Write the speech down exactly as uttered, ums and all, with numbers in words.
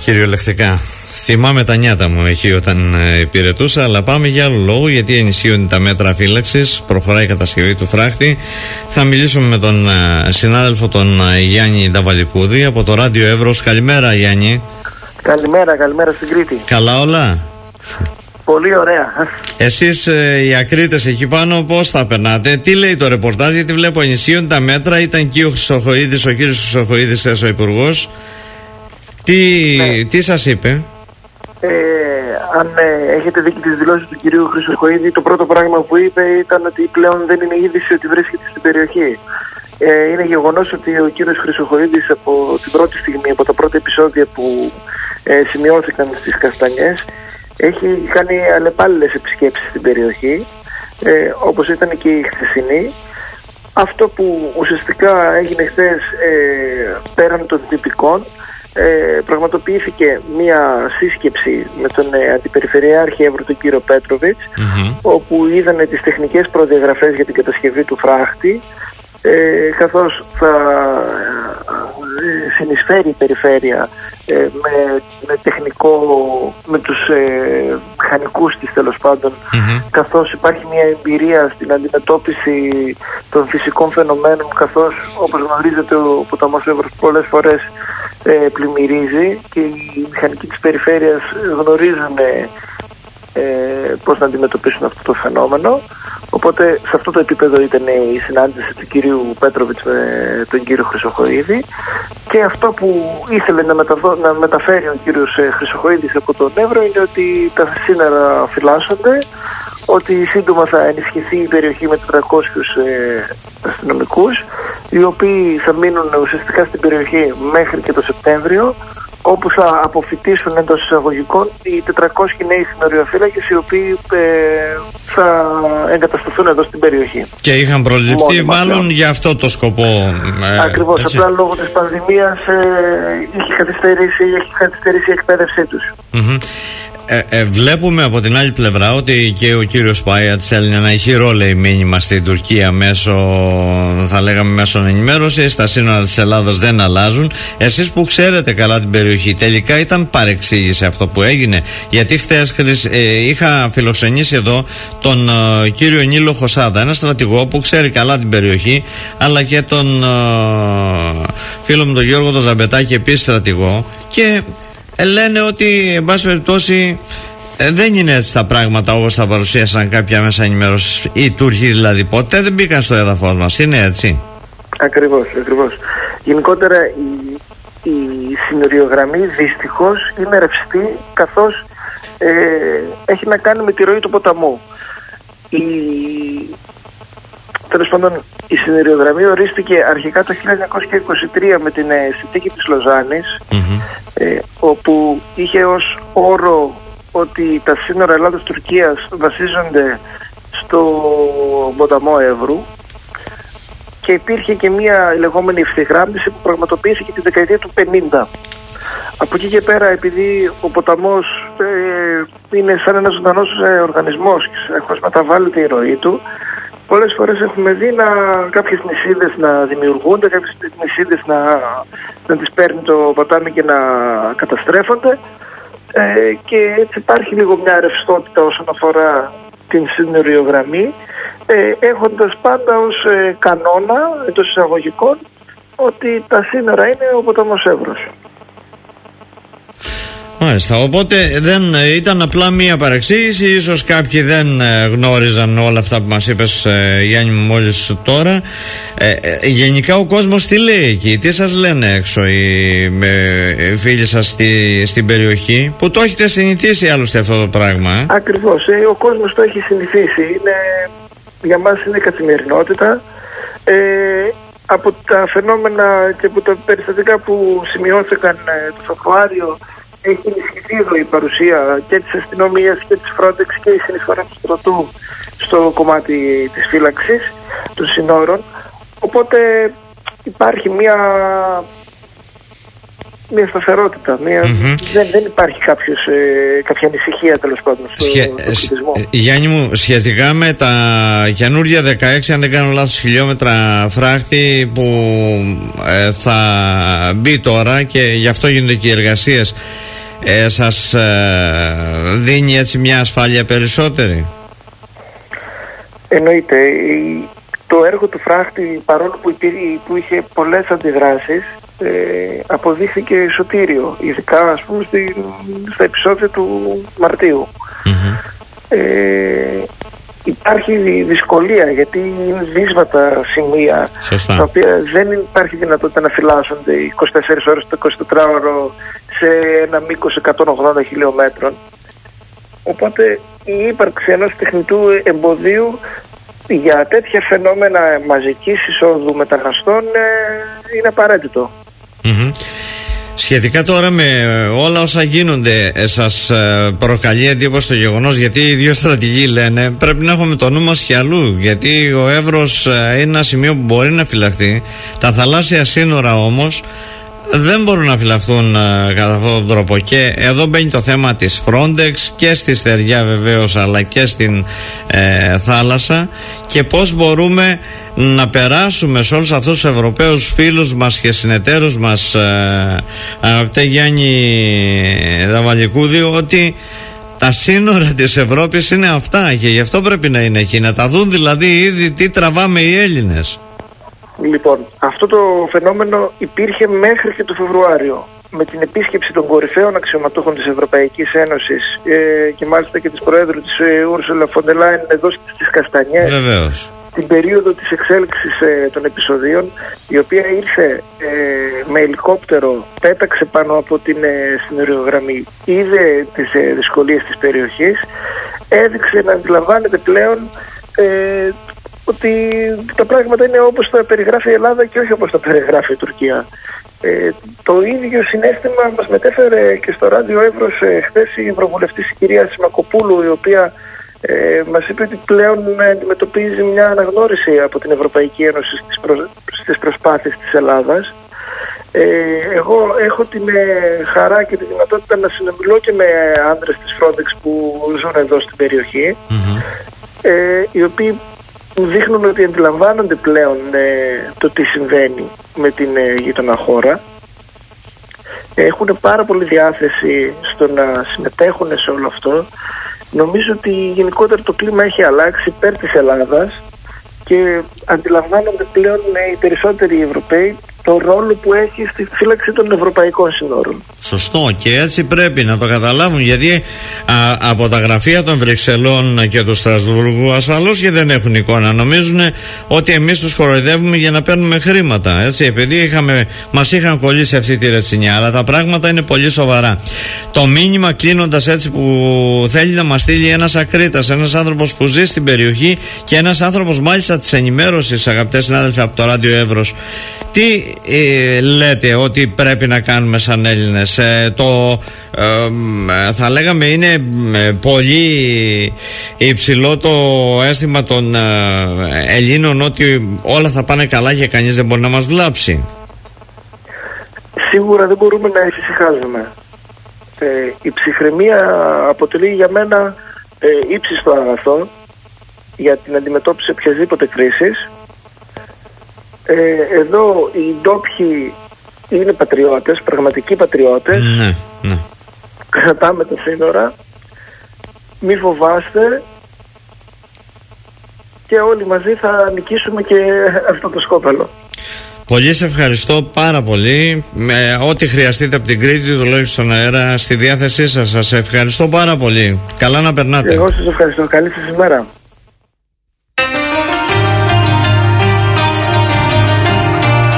Κυριολεκτικά. Θυμάμαι τα νιάτα μου εκεί όταν ε, υπηρετούσα, αλλά πάμε για άλλο λόγο, γιατί ενισχύονται τα μέτρα φύλαξης, προχωράει η κατασκευή του φράχτη. Θα μιλήσουμε με τον ε, συνάδελφο τον ε, Γιάννη Νταβαλικούδη από το Ράδιο Εύρος. Καλημέρα, Γιάννη. Καλημέρα, καλημέρα στην Κρήτη. Καλά όλα? Πολύ ωραία. Εσείς ε, οι ακρίτες εκεί πάνω πώς θα περνάτε? Τι λέει το ρεπορτάζ? Γιατί βλέπω ενισχύονται τα μέτρα. Ήταν και ο Χρυσοχοΐδης, ο κύριος Χρυσοχοΐδης, θες ο υπουργός. Τι, ναι. τι σας είπε? Ε, αν ε, έχετε δει και τις δηλώσεις του κυρίου Χρυσοχοΐδη, το πρώτο πράγμα που είπε ήταν ότι πλέον δεν είναι είδηση ότι βρίσκεται στην περιοχή. Ε, είναι γεγονός ότι ο κύριος Χρυσοχοΐδης από την πρώτη στιγμή, από τα πρώτα επεισόδια που ε, σημειώθηκαν στις Καστανιές, έχει κάνει αλλεπάλληλες επισκέψεις στην περιοχή, ε, όπως ήταν και η χθεσινή. Αυτό που ουσιαστικά έγινε χθες, ε, πέραν των τυπικών, Ε, πραγματοποιήθηκε μία σύσκεψη με τον ε, Αντιπεριφερειάρχη Εύρου, τον κύριο Πέτροβιτς, mm-hmm. όπου είδανε τις τεχνικές προδιαγραφές για την κατασκευή του φράχτη, ε, καθώς θα ε, συνεισφέρει η περιφέρεια ε, με, με τεχνικό, με τους ε, μηχανικούς της τέλος πάντων, mm-hmm. καθώς υπάρχει μια εμπειρία στην αντιμετώπιση των φυσικών φαινομένων, καθώς όπως γνωρίζετε ο ποταμός Εύρος πολλές φορές Ε, πλημμυρίζει και οι μηχανικοί της περιφέρειας γνωρίζουν ε, ε, πώς να αντιμετωπίσουν αυτό το φαινόμενο. Οπότε σε αυτό το επίπεδο ήταν η συνάντηση του κυρίου Πέτροβιτς με τον κύριο Χρυσοχοΐδη, και αυτό που ήθελε να, μεταδώ, να μεταφέρει ο κύριος Χρυσοχοΐδης από τον Εύρο είναι ότι τα σύνορα φυλάσσονται, ότι σύντομα θα ενισχυθεί η περιοχή με τετρακόσιους ε, αστυνομικούς, οι οποίοι θα μείνουν ουσιαστικά στην περιοχή μέχρι και το Σεπτέμβριο, όπου θα αποφυτίσουν εντός εισαγωγικών οι τετρακόσιοι νέοι συνοριοφύλακες, οι οποίοι ε, θα εγκατασταθούν εδώ στην περιοχή. Και είχαν προληφθεί μάλλον για αυτό το σκοπό. Ε, Ακριβώς, έτσι. Απλά λόγω της πανδημίας ε, είχε καθυστερήσει, έχει καθυστερήσει η εκπαίδευσή τους. Mm-hmm. Ε, ε, βλέπουμε από την άλλη πλευρά ότι και ο κύριος Πάιατς έλεγε ένα ηχηρό, λέει, μήνυμα στην Τουρκία μέσω, θα λέγαμε, μέσω ενημέρωσης. Τα σύνορα της Ελλάδας δεν αλλάζουν. Εσείς που ξέρετε καλά την περιοχή, τελικά ήταν παρεξήγηση αυτό που έγινε? Γιατί χθες ε, είχα φιλοξενήσει εδώ τον ε, κύριο Νίλο Χωσάδα, ένα στρατηγό που ξέρει καλά την περιοχή, αλλά και τον ε, φίλο μου τον Γιώργο τον Ζαμπετάκη, επίσης στρατηγό, και λένε ότι, εν πάση περιπτώσει, δεν είναι έτσι τα πράγματα όπως τα παρουσίασαν κάποια μέσα ενημέρωσης. Οι Τούρκοι δηλαδή ποτέ δεν μπήκαν στο έδαφος μας, είναι έτσι? Ακριβώς, ακριβώς. Γενικότερα η, η συνοριογραμμή δυστυχώς είναι ρευστή, καθώς ε, έχει να κάνει με τη ροή του ποταμού. Η... Τέλος πάντων, η συνοριογραμμή ορίστηκε αρχικά το χίλια εννιακόσια είκοσι τρία με την ε, συνθήκη της Λοζάνης, mm-hmm. ε, όπου είχε ως όρο ότι τα σύνορα Ελλάδος-Τουρκίας βασίζονται στο ποταμό Εύρου, και υπήρχε και μια λεγόμενη ευθυγράμμιση που πραγματοποιήθηκε τη δεκαετία του πενήντα. Από εκεί και πέρα, επειδή ο ποταμός ε, είναι σαν ένας ζωντανός ε, οργανισμός και συνεχώς μεταβάλλεται η ροή του, πολλές φορές έχουμε δει να, κάποιες νησίδες να δημιουργούνται, κάποιες νησίδες να, να τις παίρνει το ποτάμι και να καταστρέφονται, ε, και έτσι υπάρχει λίγο μια ρευστότητα όσον αφορά την συνοριογραμμή, ε, έχοντας πάντα ως ε, κανόνα εντός εισαγωγικών ότι τα σύνορα είναι ο ποταμός Εύρος. Μάλιστα, οπότε δεν ήταν απλά μία παρεξήγηση, ίσως κάποιοι δεν γνώριζαν όλα αυτά που μας είπες, Γιάννη μου, μόλις τώρα. Ε, ε, γενικά ο κόσμος τι λέει εκεί, τι σας λένε έξω οι, οι φίλοι σας στη, στην περιοχή, που το έχετε συνηθίσει άλλωστε αυτό το πράγμα? Ε? Ακριβώς, ε, ο κόσμος το έχει συνηθίσει, είναι, για μας είναι καθημερινότητα. Ε, από τα φαινόμενα και από τα περιστατικά που σημειώθηκαν ε, το Φεβρουάριο, έχει ενισχυθεί εδώ η παρουσία και της αστυνομίας και της Frontex και η συνεισφορά του στρατού στο κομμάτι της φύλαξης των συνόρων. Οπότε υπάρχει μια, μια σταθερότητα. Μια, mm-hmm. δεν, δεν υπάρχει κάποιος, ε, κάποια ανησυχία τέλος πάντων στο Σχε... πληθυσμό. Γιάννη μου, σχετικά με τα καινούργια δεκαέξι, αν δεν κάνω λάθος, χιλιόμετρα φράχτη που ε, θα μπει τώρα και γι' αυτό γίνονται και οι εργασίες, ε, σας ε, δίνει έτσι μια ασφάλεια περισσότερη? Εννοείται. Το έργο του φράχτη, παρόλο που, υπήρχε, που είχε πολλές αντιδράσεις, ε, αποδείχθηκε σωτήριο, ειδικά ας πούμε στη, στα επεισόδια του Μαρτίου. Mm-hmm. Ε, υπάρχει δυσκολία γιατί είναι δύσβατα σημεία. Σωστά. Τα οποία δεν υπάρχει δυνατότητα να φυλάσσονται είκοσι τέσσερις ώρες το εικοσιτετράωρο σε ένα μήκος εκατόν ογδόντα χιλιόμετρων. Οπότε η ύπαρξη ενός τεχνητού εμποδίου για τέτοια φαινόμενα μαζικής εισόδου μεταναστών ε, είναι απαραίτητο. Mm-hmm. Σχετικά τώρα με όλα όσα γίνονται, σας προκαλεί εντύπωση το γεγονός, γιατί οι δύο στρατηγοί λένε πρέπει να έχουμε το νου μας και αλλού, γιατί ο Εύρος είναι ένα σημείο που μπορεί να φυλαχθεί, τα θαλάσσια σύνορα όμως δεν μπορούν να φυλαχθούν uh, κατά αυτόν τον τρόπο, και εδώ μπαίνει το θέμα της Frontex και στη στεριά βεβαίως, αλλά και στην ε, θάλασσα, και πώς μπορούμε να περάσουμε σε όλους αυτούς τους Ευρωπαίους φίλους μας και συνεταίρους μας, ε, αγαπητέ Γιάννη Δαβαλικούδη, ότι τα σύνορα της Ευρώπης είναι αυτά και γι' αυτό πρέπει να είναι εκεί, να τα δουν δηλαδή ήδη τι τραβάμε οι Έλληνες. Λοιπόν, αυτό το φαινόμενο υπήρχε μέχρι και το Φεβρουάριο, με την επίσκεψη των κορυφαίων αξιωματούχων της Ευρωπαϊκής Ένωσης ε, και μάλιστα και της Προέδρου της Ούρσουλα φον ντερ Λάιεν εδώ στις Καστανιές. Βεβαίως. Την περίοδο της εξέλιξης ε, των επεισοδίων, η οποία ήρθε ε, με ελικόπτερο, πέταξε πάνω από την ε, συνοριογραμμή, είδε τις ε, δυσκολίες της περιοχής, έδειξε να αντιλαμβάνεται πλέον ε, ότι τα πράγματα είναι όπως τα περιγράφει η Ελλάδα και όχι όπως τα περιγράφει η Τουρκία. Ε, το ίδιο συναίσθημα μας μετέφερε και στο ράδιο Εύρος ε, χθες η Ευρωβουλευτής η κυρία Σιμακοπούλου, η οποία ε, μας είπε ότι πλέον αντιμετωπίζει μια αναγνώριση από την Ευρωπαϊκή Ένωση στις, προ... στις προσπάθειες της Ελλάδας. Ε, εγώ έχω την ε, χαρά και τη δυνατότητα να συνομιλώ και με άντρες της Frontex που ζουν εδώ στην περιοχή, mm-hmm. ε, οι οποίοι δείχνουν ότι αντιλαμβάνονται πλέον ε, το τι συμβαίνει με την ε, γείτονα χώρα. Έχουν πάρα πολύ διάθεση στο να συμμετέχουν σε όλο αυτό. Νομίζω ότι γενικότερα το κλίμα έχει αλλάξει υπέρ της Ελλάδας και αντιλαμβάνονται πλέον ε, οι περισσότεροι Ευρωπαίοι το ρόλο που έχει στη φύλαξη των ευρωπαϊκών συνόρων. Σωστό, και έτσι πρέπει να το καταλάβουν, γιατί α, από τα γραφεία των Βρυξελών και του Στρασβούργου ασφαλώς και δεν έχουν εικόνα. Νομίζουν ότι εμείς τους κοροϊδεύουμε για να παίρνουμε χρήματα, έτσι, επειδή είχαμε, μας είχαν κολλήσει αυτή τη ρετσινιά, αλλά τα πράγματα είναι πολύ σοβαρά. Το μήνυμα, κλείνοντας έτσι, που θέλει να μας στείλει ένας ακρίτας, ένας άνθρωπος που ζει στην περιοχή και ένας άνθρωπος μάλιστα της ενημέρωσης, αγαπητές συνάδελφοι, από το Ράδιο Εύρος, τι ε, λέτε ότι πρέπει να κάνουμε σαν Έλληνες? Ε, το ε, θα λέγαμε είναι ε, πολύ υψηλό το αίσθημα των ε, Ελλήνων ότι όλα θα πάνε καλά και κανείς δεν μπορεί να μας βλάψει. Σίγουρα δεν μπορούμε να εφησυχάζουμε. Ε, η ψυχραιμία αποτελεί για μένα ε, ύψιστο αγαθό για την αντιμετώπιση οποιασδήποτε κρίσης. Ε, εδώ οι ντόπιοι είναι πατριώτες, πραγματικοί πατριώτες. Ναι, ναι. Κρατάμε τα σύνορα, μη φοβάστε και όλοι μαζί θα νικήσουμε και αυτό το σκόπελο. Πολύ σε ευχαριστώ πάρα πολύ. Με ό,τι χρειαστείτε από την Κρήτη, τουλάχιστον αέρα, στη διάθεσή σας. Σας ευχαριστώ πάρα πολύ. Καλά να περνάτε. Εγώ σας ευχαριστώ. Καλή σας ημέρα.